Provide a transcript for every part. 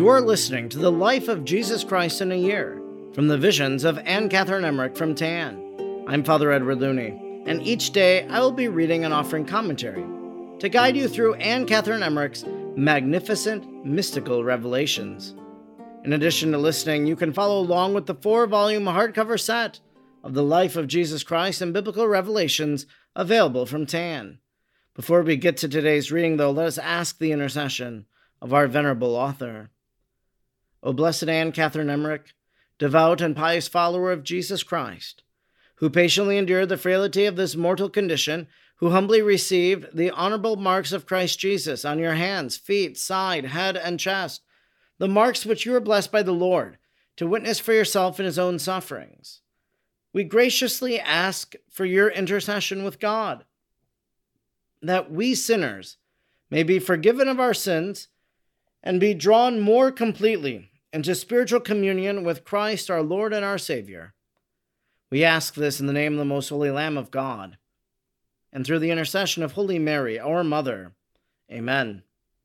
You're listening to the Life of Jesus Christ in a Year from the Visions of Anne Catherine Emmerich from Tan. I'm Father Edward Looney, and each day I will be reading and offering commentary to guide you through Anne Catherine Emmerich's magnificent mystical revelations. In addition to listening, you can follow along with the 4-volume hardcover set of the Life of Jesus Christ and Biblical Revelations available from Tan. Before we get to today's reading, though, let us ask the intercession of our venerable author. O blessed Anne Catherine Emmerich, devout and pious follower of Jesus Christ, who patiently endured the frailty of this mortal condition, who humbly received the honorable marks of Christ Jesus on your hands, feet, side, head, and chest, the marks which you were blessed by the Lord to witness for yourself in his own sufferings. We graciously ask for your intercession with God, that we sinners may be forgiven of our sins and be drawn more completely into spiritual communion with Christ our Lord and our Savior. We ask this in the name of the most holy Lamb of God, and through the intercession of Holy Mary, our Mother. Amen.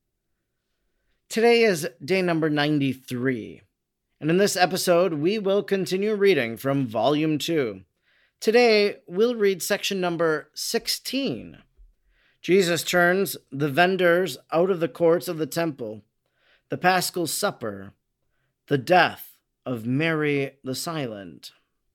Today is day number 93, and in this episode we will continue reading from Volume 2. Today we'll read section number 16. Jesus turns the vendors out of the courts of the temple, the Paschal Supper, the death of Mary the Silent.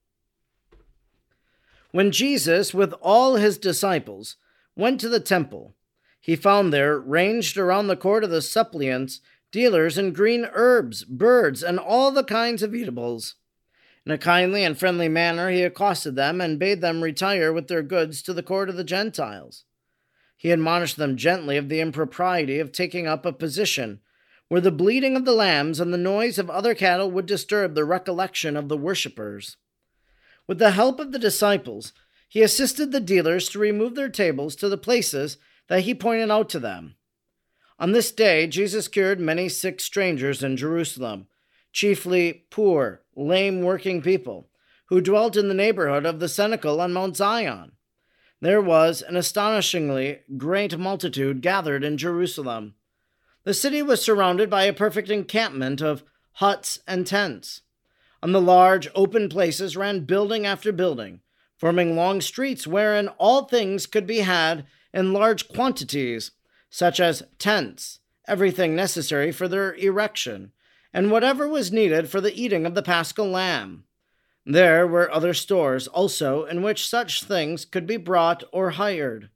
When Jesus, with all his disciples, went to the temple, he found there, ranged around the court of the suppliants, dealers in green herbs, birds, and all the kinds of eatables. In a kindly and friendly manner he accosted them and bade them retire with their goods to the court of the Gentiles. He admonished them gently of the impropriety of taking up a position where the bleating of the lambs and the noise of other cattle would disturb the recollection of the worshippers. With the help of the disciples, he assisted the dealers to remove their tables to the places that he pointed out to them. On this day, Jesus cured many sick strangers in Jerusalem, chiefly poor, lame working people, who dwelt in the neighborhood of the cenacle on Mount Zion. There was an astonishingly great multitude gathered in Jerusalem. The city was surrounded by a perfect encampment of huts and tents. On the large open places ran building after building, forming long streets wherein all things could be had in large quantities, such as tents, everything necessary for their erection, and whatever was needed for the eating of the Paschal lamb. There were other stores also in which such things could be brought or hired.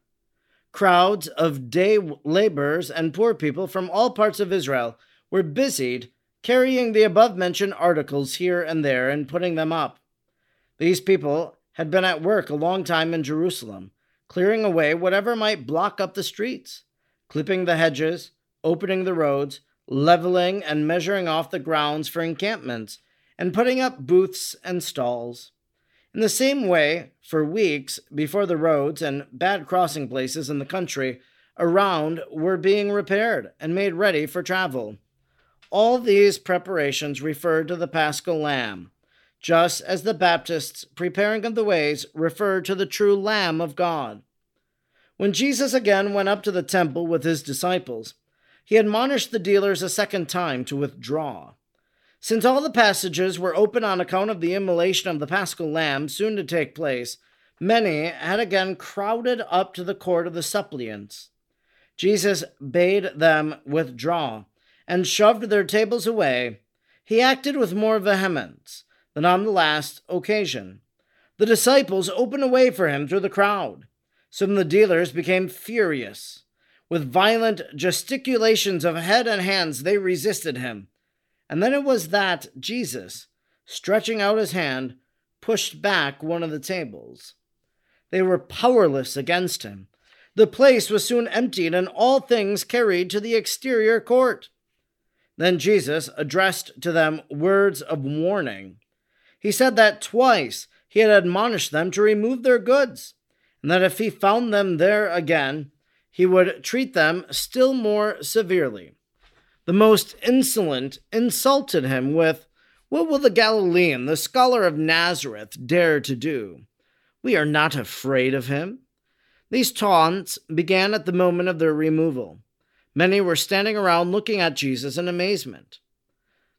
Crowds of day laborers and poor people from all parts of Israel were busied carrying the above-mentioned articles here and there and putting them up. These people had been at work a long time in Jerusalem, clearing away whatever might block up the streets, clipping the hedges, opening the roads, leveling and measuring off the grounds for encampments, and putting up booths and stalls. In the same way, for weeks before the roads and bad crossing places in the country around were being repaired and made ready for travel. All these preparations referred to the Paschal Lamb, just as the Baptists preparing of the ways referred to the true Lamb of God. When Jesus again went up to the temple with his disciples, he admonished the dealers a second time to withdraw. Since all the passages were open on account of the immolation of the Paschal Lamb soon to take place, many had again crowded up to the court of the suppliants. Jesus bade them withdraw, and shoved their tables away. He acted with more vehemence than on the last occasion. The disciples opened a way for him through the crowd. Some of the dealers became furious. With violent gesticulations of head and hands, they resisted him. And then it was that Jesus, stretching out his hand, pushed back one of the tables. They were powerless against him. The place was soon emptied and all things carried to the exterior court. Then Jesus addressed to them words of warning. He said that twice he had admonished them to remove their goods, and that if he found them there again, he would treat them still more severely. The most insolent insulted him with, "What will the Galilean, the scholar of Nazareth, dare to do? We are not afraid of him." These taunts began at the moment of their removal. Many were standing around looking at Jesus in amazement.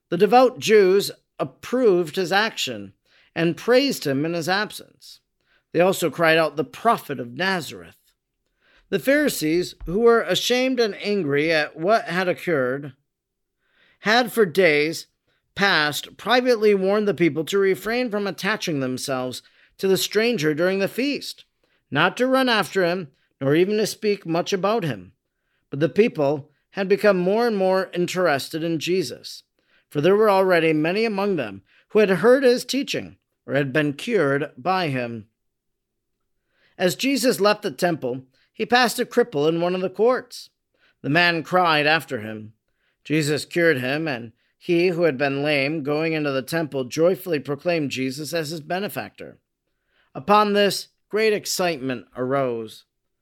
The devout Jews approved his action and praised him in his absence. They also cried out, "The prophet of Nazareth." The Pharisees, who were ashamed and angry at what had occurred, had for days past privately warned the people to refrain from attaching themselves to the stranger during the feast, not to run after him, nor even to speak much about him. But the people had become more and more interested in Jesus, for there were already many among them who had heard his teaching or had been cured by him. As Jesus left the temple, he passed a cripple in one of the courts. The man cried after him. Jesus cured him, and he who had been lame, going into the temple, joyfully proclaimed Jesus as his benefactor. Upon this, great excitement arose.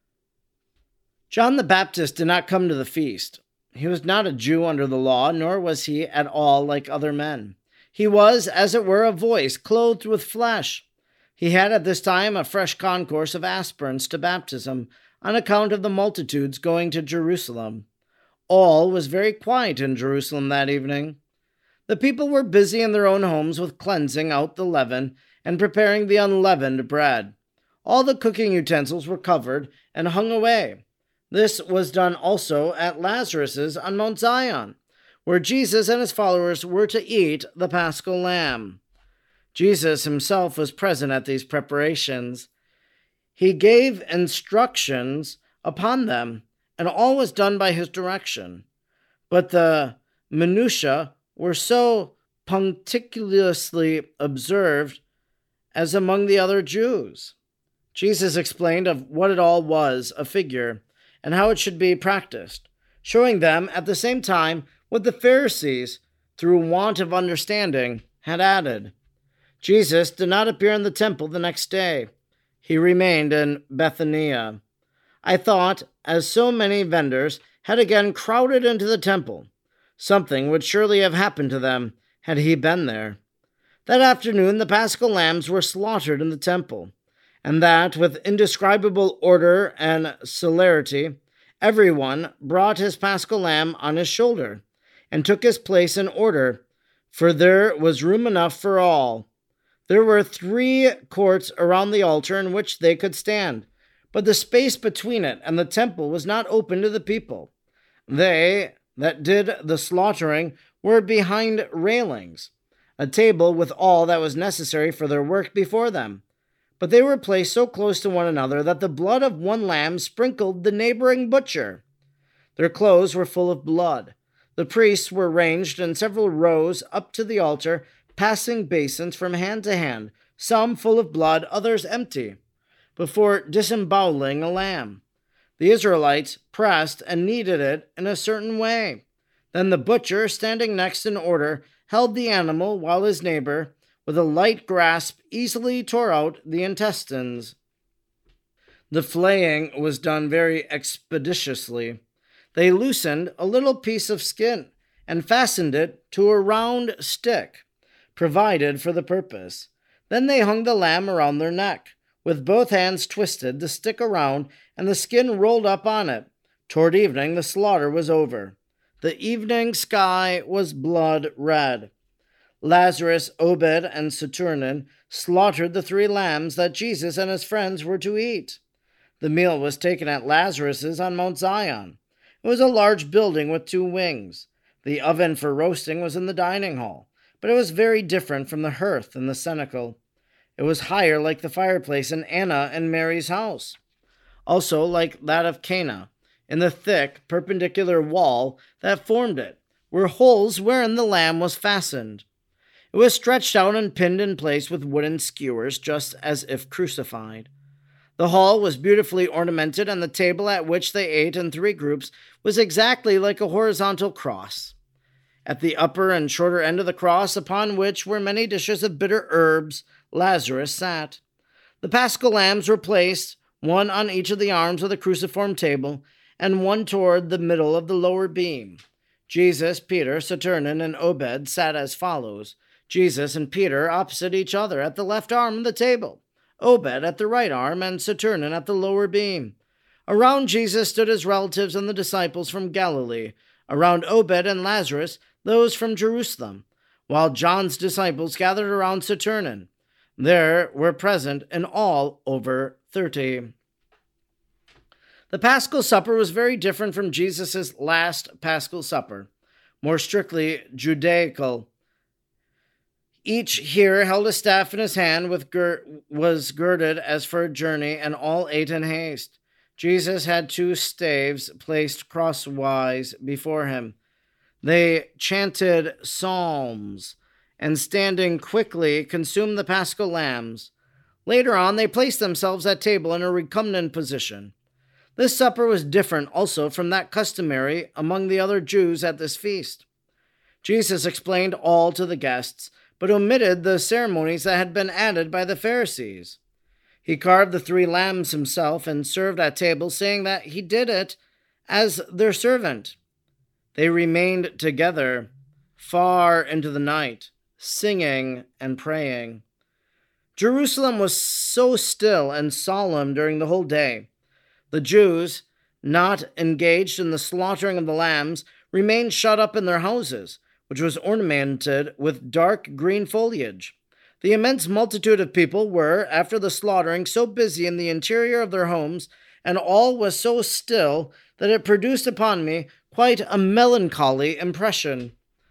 John the Baptist did not come to the feast. He was not a Jew under the law, nor was he at all like other men. He was, as it were, a voice clothed with flesh. He had at this time a fresh concourse of aspirants to baptism, on account of the multitudes going to Jerusalem. All was very quiet in Jerusalem that evening. The people were busy in their own homes with cleansing out the leaven and preparing the unleavened bread. All the cooking utensils were covered and hung away. This was done also at Lazarus's on Mount Zion, where Jesus and his followers were to eat the Paschal lamb. Jesus himself was present at these preparations. He gave instructions upon them, and all was done by his direction. But the minutiae were so punctiliously observed as among the other Jews. Jesus explained of what it all was a figure, and how it should be practiced, showing them at the same time what the Pharisees, through want of understanding, had added. Jesus did not appear in the temple the next day. He remained in Bethania. I thought, as so many vendors had again crowded into the temple, something would surely have happened to them had he been there. That afternoon the Paschal lambs were slaughtered in the temple, and that with indescribable order and celerity, everyone brought his Paschal lamb on his shoulder, and took his place in order, for there was room enough for all. There were 3 courts around the altar in which they could stand, but the space between it and the temple was not open to the people. They that did the slaughtering were behind railings, a table with all that was necessary for their work before them. But they were placed so close to one another that the blood of one lamb sprinkled the neighboring butcher. Their clothes were full of blood. The priests were ranged in several rows up to the altar, passing basins from hand to hand, some full of blood, others empty, before disemboweling a lamb. The Israelites pressed and kneaded it in a certain way. Then the butcher, standing next in order, held the animal, while his neighbor, with a light grasp, easily tore out the intestines. The flaying was done very expeditiously. They loosened a little piece of skin and fastened it to a round stick provided for the purpose. Then they hung the lamb around their neck, with both hands twisted, the stick around, and the skin rolled up on it. Toward evening the slaughter was over. The evening sky was blood red. Lazarus, Obed, and Saturnin slaughtered the 3 lambs that Jesus and his friends were to eat. The meal was taken at Lazarus's on Mount Zion. It was a large building with 2 wings. The oven for roasting was in the dining hall, but it was very different from the hearth in the cenacle. It was higher, like the fireplace in Anna and Mary's house, also like that of Cana, in the thick, perpendicular wall that formed it, were holes wherein the lamb was fastened. It was stretched out and pinned in place with wooden skewers, just as if crucified. The hall was beautifully ornamented, and the table at which they ate in 3 groups was exactly like a horizontal cross. At the upper and shorter end of the cross, upon which were many dishes of bitter herbs, Lazarus sat. The Paschal lambs were placed, one on each of the arms of the cruciform table, and one toward the middle of the lower beam. Jesus, Peter, Saturnin, and Obed sat as follows: Jesus and Peter opposite each other at the left arm of the table, Obed at the right arm, and Saturnin at the lower beam. Around Jesus stood his relatives and the disciples from Galilee. Around Obed and Lazarus, those from Jerusalem. while John's disciples gathered around Saturnin. There were present in all over 30. The Paschal Supper was very different from Jesus' last Paschal Supper, more strictly Judaical. Each here held a staff in his hand, was girded as for a journey, and all ate in haste. Jesus had 2 staves placed crosswise before him. They chanted psalms, and standing quickly consumed the paschal lambs. Later on, they placed themselves at table in a recumbent position. This supper was different also from that customary among the other Jews at this feast. Jesus explained all to the guests, but omitted the ceremonies that had been added by the Pharisees. He carved the 3 lambs himself and served at table, saying that he did it as their servant. They remained together far into the night, singing and praying. Jerusalem was so still and solemn during the whole day. The Jews, not engaged in the slaughtering of the lambs, remained shut up in their houses, which was ornamented with dark green foliage. The immense multitude of people were, after the slaughtering, so busy in the interior of their homes, and all was so still, that it produced upon me quite a melancholy impression.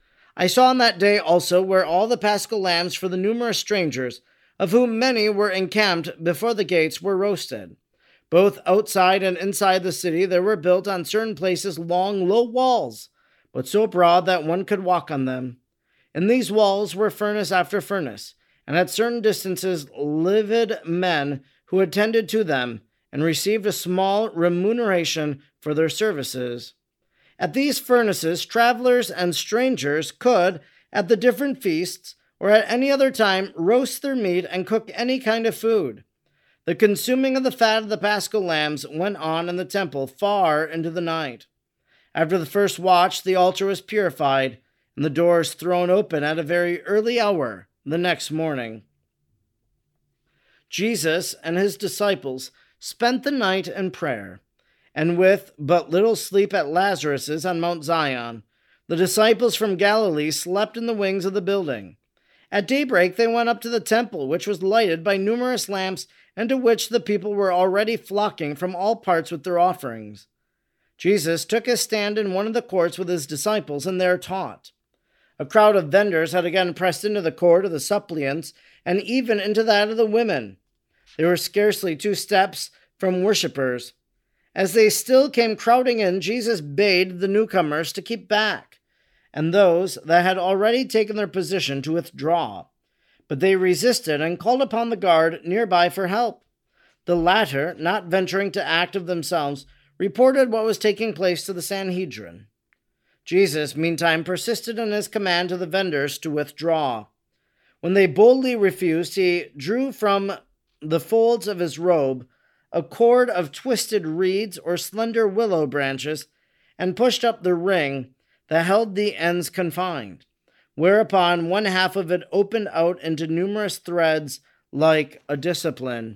I saw on that day also where all the paschal lambs for the numerous strangers, of whom many were encamped before the gates, were roasted. Both outside and inside the city there were built on certain places long, low walls, but so broad that one could walk on them. In these walls were furnace after furnace, and at certain distances livid men who attended to them and received a small remuneration for their services. At these furnaces, travelers and strangers could, at the different feasts, or at any other time, roast their meat and cook any kind of food. The consuming of the fat of the paschal lambs went on in the temple far into the night. After the first watch, the altar was purified, and the doors thrown open at a very early hour the next morning. Jesus and his disciples spent the night in prayer, and with but little sleep at Lazarus's on Mount Zion, the disciples from Galilee slept in the wings of the building. At daybreak they went up to the temple, which was lighted by numerous lamps, and to which the people were already flocking from all parts with their offerings. Jesus took his stand in one of the courts with his disciples, and there taught. A crowd of vendors had again pressed into the court of the suppliants, and even into that of the women. They were scarcely 2 steps from worshippers. As they still came crowding in, Jesus bade the newcomers to keep back, and those that had already taken their position to withdraw. But they resisted and called upon the guard nearby for help. The latter, not venturing to act of themselves, reported what was taking place to the Sanhedrin. Jesus, meantime, persisted in his command to the vendors to withdraw. When they boldly refused, he drew from the folds of his robe a cord of twisted reeds or slender willow branches, and pushed up the ring that held the ends confined, whereupon one half of it opened out into numerous threads like a discipline.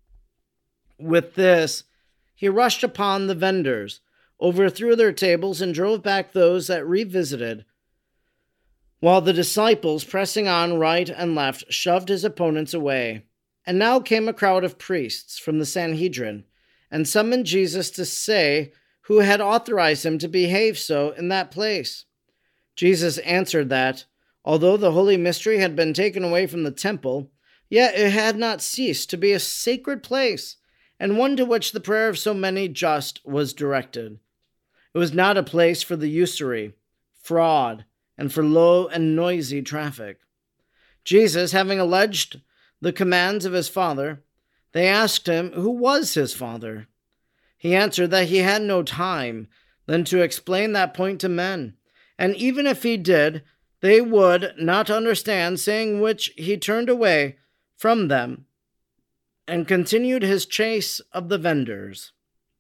With this, he rushed upon the vendors, overthrew their tables, and drove back those that revisited, while the disciples, pressing on right and left, shoved his opponents away. And now came a crowd of priests from the Sanhedrin, and summoned Jesus to say who had authorized him to behave so in that place. Jesus answered that, although the holy mystery had been taken away from the temple, yet it had not ceased to be a sacred place, and one to which the prayer of so many just was directed. It was not a place for the usury, fraud, and for low and noisy traffic. Jesus, having alleged the commands of his Father, they asked him who was his Father. He answered that he had no time then to explain that point to men, and even if he did, they would not understand, saying which he turned away from them and continued his chase of the vendors.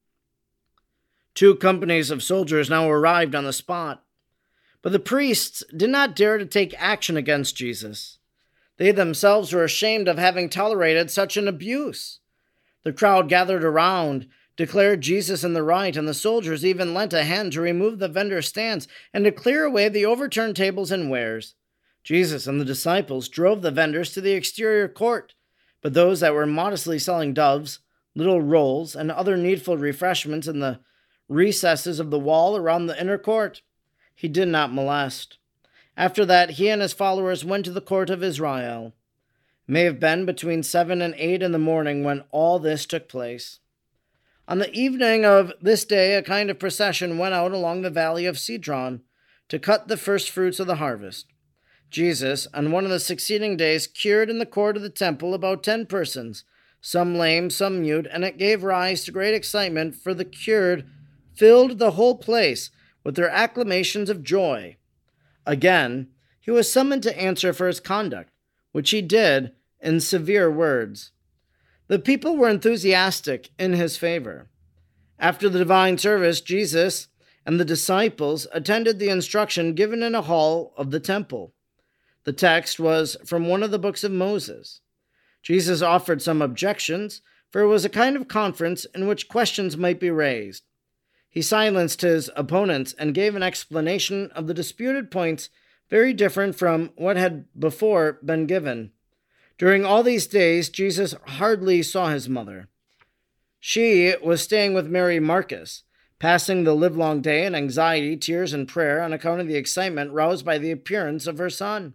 2 companies of soldiers now arrived on the spot, but the priests did not dare to take action against Jesus. They themselves were ashamed of having tolerated such an abuse. The crowd gathered around, declared Jesus in the right, and the soldiers even lent a hand to remove the vendor stands and to clear away the overturned tables and wares. Jesus and the disciples drove the vendors to the exterior court, but those that were modestly selling doves, little rolls, and other needful refreshments in the recesses of the wall around the inner court, he did not molest. After that, he and his followers went to the court of Israel. It may have been between 7 and 8 in the morning when all this took place. On the evening of this day, a kind of procession went out along the valley of Cedron to cut the first fruits of the harvest. Jesus, on one of the succeeding days, cured in the court of the temple about 10 persons, some lame, some mute, and it gave rise to great excitement, for the cured filled the whole place with their acclamations of joy. Again, he was summoned to answer for his conduct, which he did in severe words. The people were enthusiastic in his favor. After the divine service, Jesus and the disciples attended the instruction given in a hall of the temple. The text was from one of the books of Moses. Jesus offered some objections, for it was a kind of conference in which questions might be raised. He silenced his opponents and gave an explanation of the disputed points very different from what had before been given. During all these days, Jesus hardly saw his mother. She was staying with Mary Marcus, passing the livelong day in anxiety, tears, and prayer on account of the excitement roused by the appearance of her son.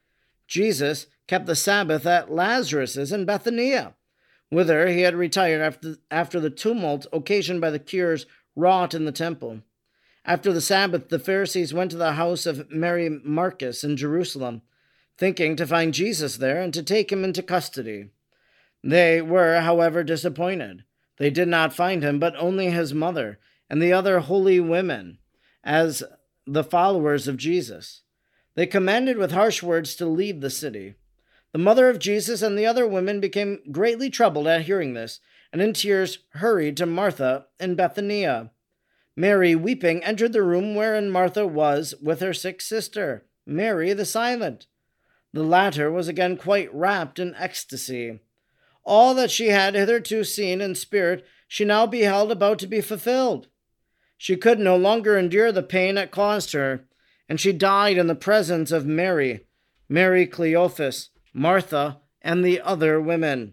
Jesus kept the Sabbath at Lazarus's in Bethania, whither he had retired after the tumult occasioned by the cures wrought in the temple. After the Sabbath, the Pharisees went to the house of Mary Marcus in Jerusalem, thinking to find Jesus there and to take him into custody. They were, however, disappointed. They did not find him, but only his mother and the other holy women, as the followers of Jesus. They commanded with harsh words to leave the city. The mother of Jesus and the other women became greatly troubled at hearing this, and in tears hurried to Martha in Bethania. Mary, weeping, entered the room wherein Martha was with her sick sister, Mary the silent. The latter was again quite wrapped in ecstasy. All that she had hitherto seen in spirit she now beheld about to be fulfilled. She could no longer endure the pain it caused her, and she died in the presence of Mary, Mary Cleophas, Martha, and the other women.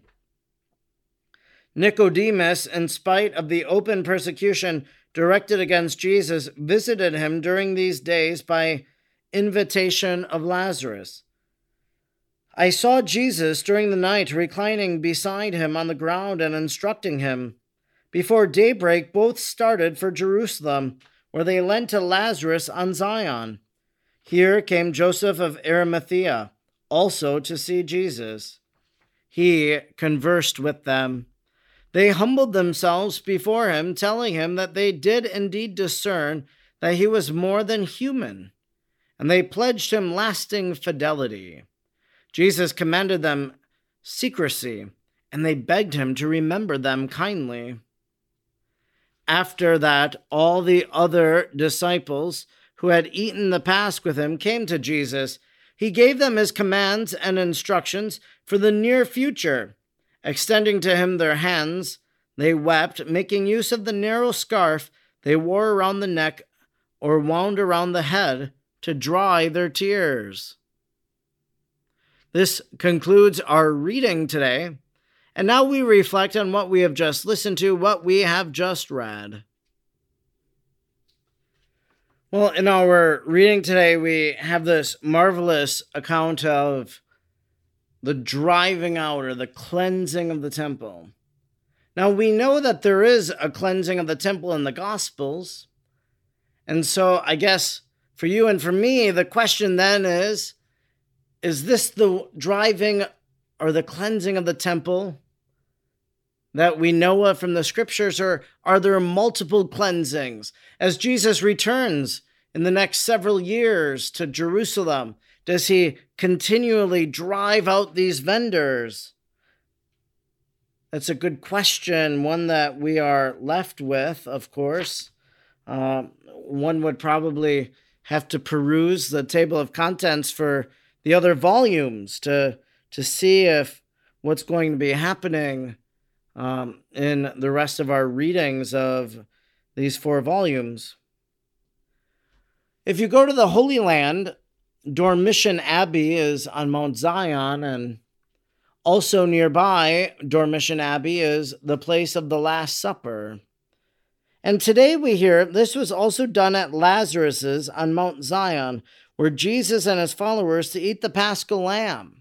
Nicodemus, in spite of the open persecution directed against Jesus, visited him during these days by invitation of Lazarus. I saw Jesus during the night reclining beside him on the ground and instructing him. Before daybreak, both started for Jerusalem, where they lent to Lazarus on Zion. Here came Joseph of Arimathea, also to see Jesus. He conversed with them. They humbled themselves before him, telling him that they did indeed discern that he was more than human, and they pledged him lasting fidelity. Jesus commanded them secrecy, and they begged him to remember them kindly. After that, all the other disciples who had eaten the Pasch with him came to Jesus. He gave them his commands and instructions for the near future. Extending to him their hands, they wept, making use of the narrow scarf they wore around the neck or wound around the head to dry their tears. This concludes our reading today, and now we reflect on what we have just listened to, what we have just read. Well, in our reading today, we have this marvelous account of the driving out or the cleansing of the temple. Now, we know that there is a cleansing of the temple in the Gospels, and so I guess for you and for me, the question then is this the driving or the cleansing of the temple that we know of from the scriptures, or are there multiple cleansings? As Jesus returns in the next several years to Jerusalem, does he continually drive out these vendors? That's a good question, one that we are left with, of course. One would probably have to peruse the table of contents for the other volumes to see if what's going to be happening in the rest of our readings of these 4 volumes. If you go to the Holy Land Dormition Abbey is on Mount Zion, and also nearby Dormition Abbey is the place of the Last Supper. And today we hear this was also done at Lazarus's on Mount Zion, where Jesus and his followers to eat the Paschal lamb.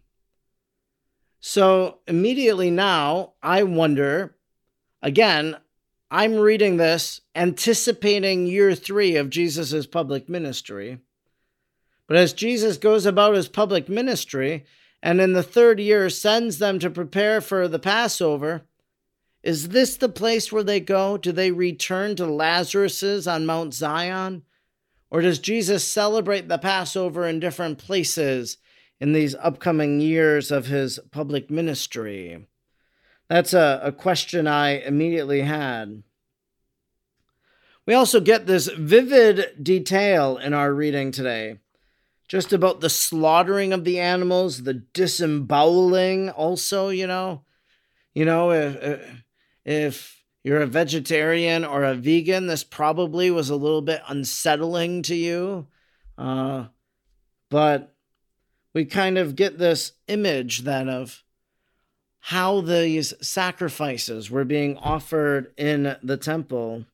So immediately now, I wonder, again, I'm reading this anticipating year 3 of Jesus' public ministry. But as Jesus goes about his public ministry, and in the 3rd year sends them to prepare for the Passover, is this the place where they go? Do they return to Lazarus's on Mount Zion? Or does Jesus celebrate the Passover in different places in these upcoming years of his public ministry? That's a question I immediately had. We also get this vivid detail in our reading today, just about the slaughtering of the animals, the disemboweling also, if you're a vegetarian or a vegan, this probably was a little bit unsettling to you. But we kind of get this image then of how these sacrifices were being offered in the temple.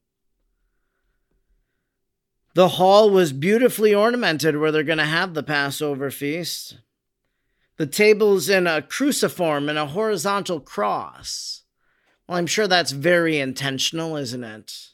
The hall was beautifully ornamented where they're going to have the Passover feast. The table's in a cruciform and a horizontal cross. Well, I'm sure that's very intentional, isn't it?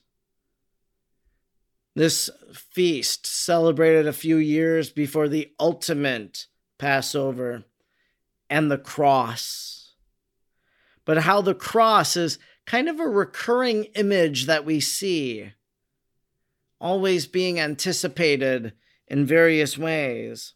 This feast celebrated a few years before the ultimate Passover and the cross. But how the cross is kind of a recurring image that we see, always being anticipated in various ways.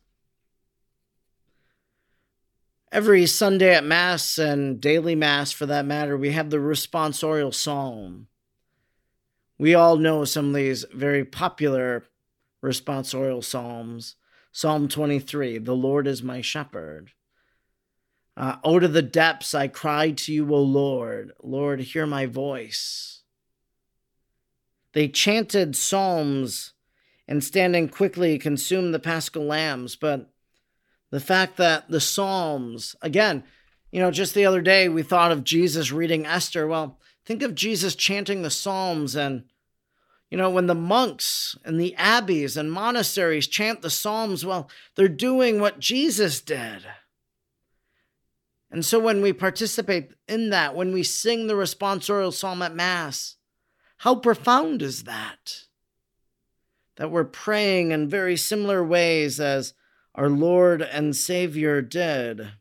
Every Sunday at Mass and daily Mass, for that matter, we have the responsorial psalm. We all know some of these very popular responsorial psalms. Psalm 23, the Lord is my shepherd. Out of the depths I cried to you, O Lord. Lord, hear my voice. They chanted psalms and standing quickly consumed the Paschal lambs, but the fact that the Psalms, again, just the other day we thought of Jesus reading Esther. Well, think of Jesus chanting the Psalms, and, when the monks and the abbeys and monasteries chant the Psalms, well, they're doing what Jesus did. And so when we participate in that, when we sing the responsorial psalm at Mass, how profound is that? That we're praying in very similar ways as our Lord and Savior did.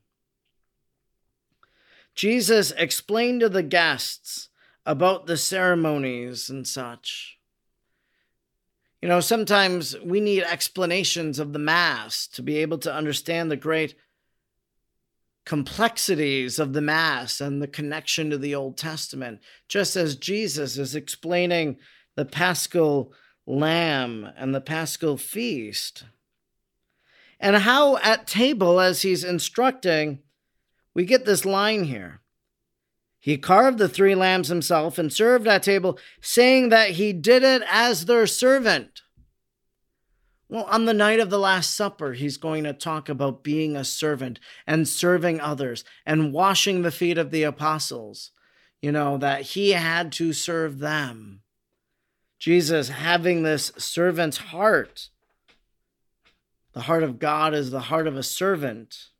Jesus explained to the guests about the ceremonies and such. Sometimes we need explanations of the Mass to be able to understand the great complexities of the Mass and the connection to the Old Testament, just as Jesus is explaining the Paschal Lamb and the Paschal Feast. And how at table, as he's instructing, we get this line here. He carved the 3 lambs himself and served at table, saying that he did it as their servant. Well, on the night of the Last Supper, he's going to talk about being a servant and serving others and washing the feet of the apostles, that he had to serve them. Jesus having this servant's heart. The heart of God is the heart of a servant.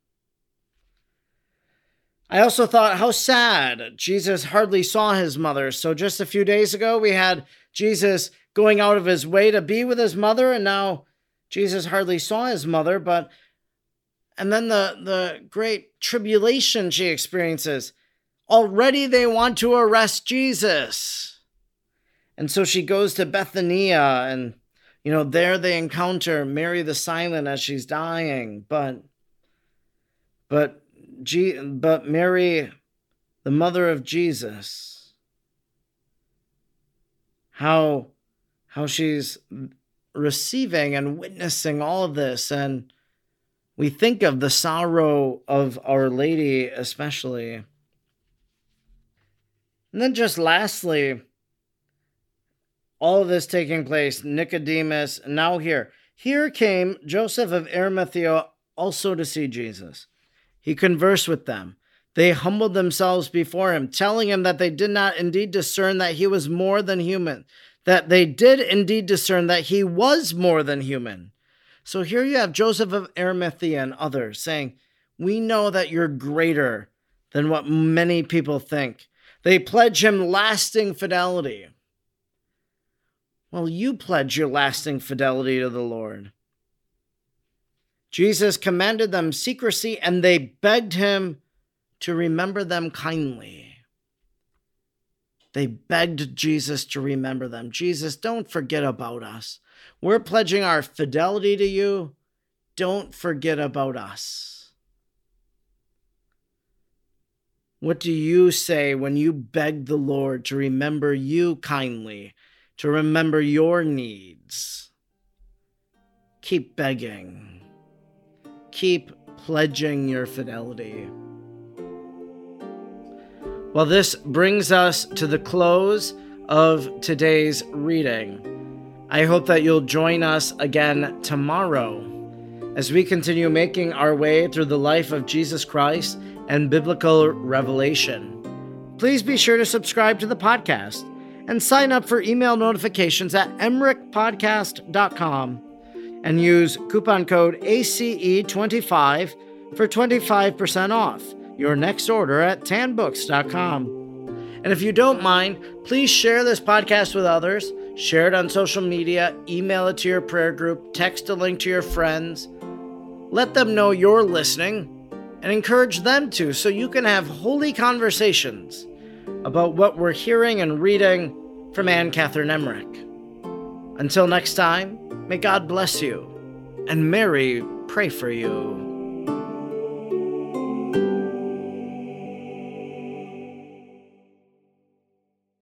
I also thought how sad. Jesus hardly saw his mother. So just a few days ago, we had Jesus going out of his way to be with his mother, and now Jesus hardly saw his mother, and then the great tribulation she experiences. Already they want to arrest Jesus. And so she goes to Bethania, and there they encounter Mary the Silent as she's dying, but Mary, the mother of Jesus, how she's receiving and witnessing all of this, and we think of the sorrow of Our Lady especially. And then just lastly, all of this taking place, Nicodemus, now here, Here came Joseph of Arimathea also to see Jesus. He conversed with them. They humbled themselves before him, telling him that they did not indeed discern that he was more than human, that they did indeed discern that he was more than human. So here you have Joseph of Arimathea and others saying, we know that you're greater than what many people think. They pledge him lasting fidelity. Well, you pledge your lasting fidelity to the Lord. Jesus commanded them secrecy, and they begged him to remember them kindly. They begged Jesus to remember them. Jesus, don't forget about us. We're pledging our fidelity to you. Don't forget about us. What do you say when you beg the Lord to remember you kindly, to remember your needs? Keep begging. Keep pledging your fidelity. Well, this brings us to the close of today's reading. I hope that you'll join us again tomorrow as we continue making our way through the life of Jesus Christ and biblical revelation. Please be sure to subscribe to the podcast and sign up for email notifications at emrichpodcast.com and use coupon code ACE25 for 25% off your next order at tanbooks.com. And if you don't mind, please share this podcast with others. Share it on social media, email it to your prayer group, text a link to your friends. Let them know you're listening and encourage them to, so you can have holy conversations about what we're hearing and reading from Anne Catherine Emmerich. Until next time, may God bless you and Mary pray for you.